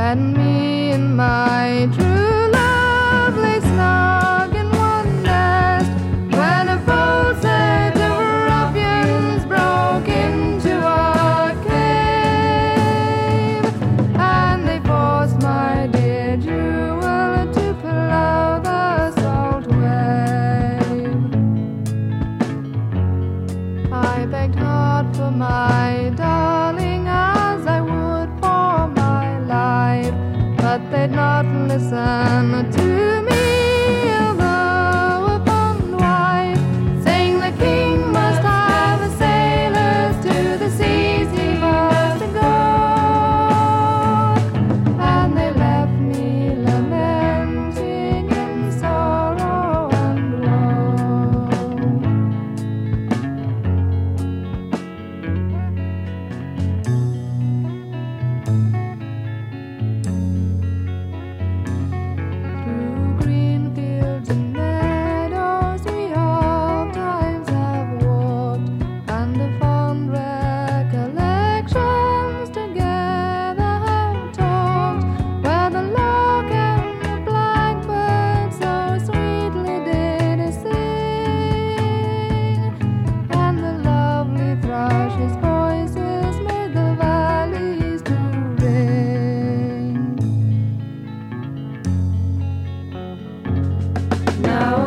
and me and my true love lay snug in one nest when a full set of ruffians broke into a cave, and they forced my dear jewel to plough the salt wave. I begged hard for my darling as I would for my life, but they'd not listen to me, although a fond wife, saying the king must have the sailors to the seas he must go, and they left me lamenting in sorrow and woe. Through green fields and meadows we ofttimes have walked, and the fond recollections together have talked, where the lark and the blackbird so sweetly did sing, and the lovely thrushes' voices made the valleys to ring. Now